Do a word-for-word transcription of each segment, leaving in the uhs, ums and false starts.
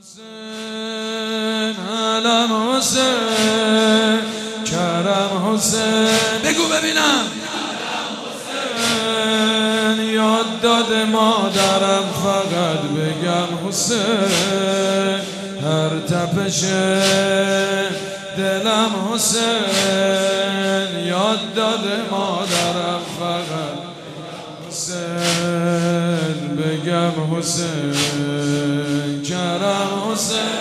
حسین علم حسین کرم حسین بگو ببینم حسین یاد داد مادرم فقط بگم حسین هر تپش دلم حسین یاد داد مادرم فقط حسین بگم حسین کرم حسین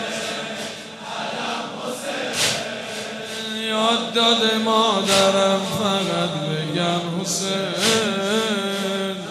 علم حسین یاد داد مادرم فقط بگم حسین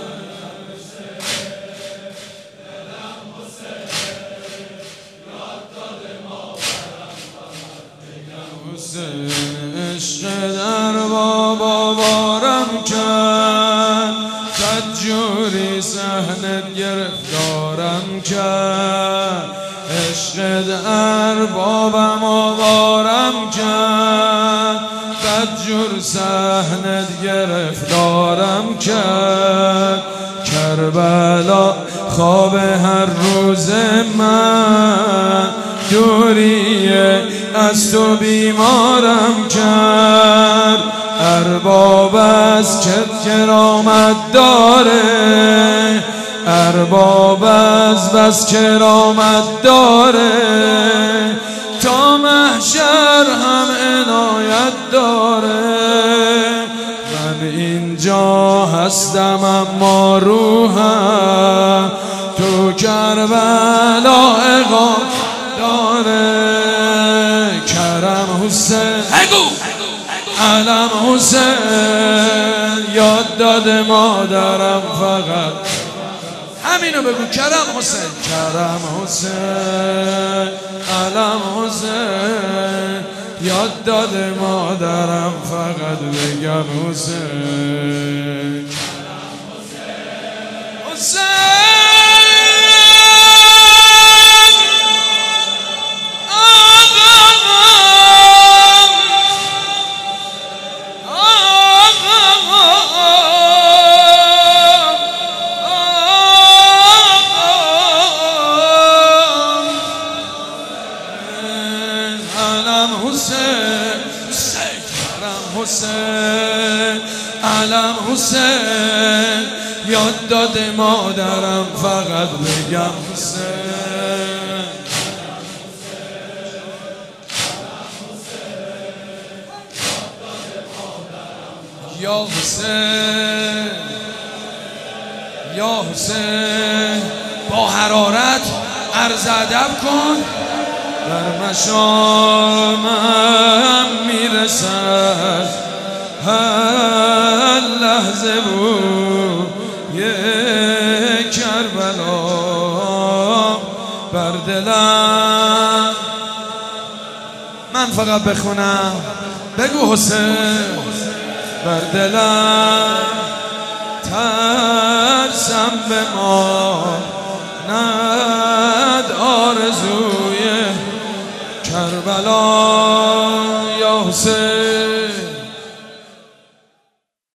عشق در بابا بارم کرد بدجوری صحنت گرفتارم کرد عشق در بابم آوارم کرد بدجور صحنت گرفتارم کرد کربلا خواب هر روز من دوریه از تو بیمارم کرد ارباب از چت کرامت داره ارباب از بس کرامت داره تا محشر هم عنایت داره من اینجا هستم اما روحم تو کربلا اقامت داره کرم حسین علم حسین یاد داد مادرم فقط همینو بگو کرم حسین کرم حسین علم حسین یاد داد مادرم فقط بگم حسین حسین حسین علم حسین یاد داد مادرم فقط بگم حسین یا حسین یا حسین با حرارت عرض ادب کن در مشامم میرسد هر لحظه بود یک کربلا بر دلم من فقط بخونم بگو حسین بر دلم ترسم به ما نه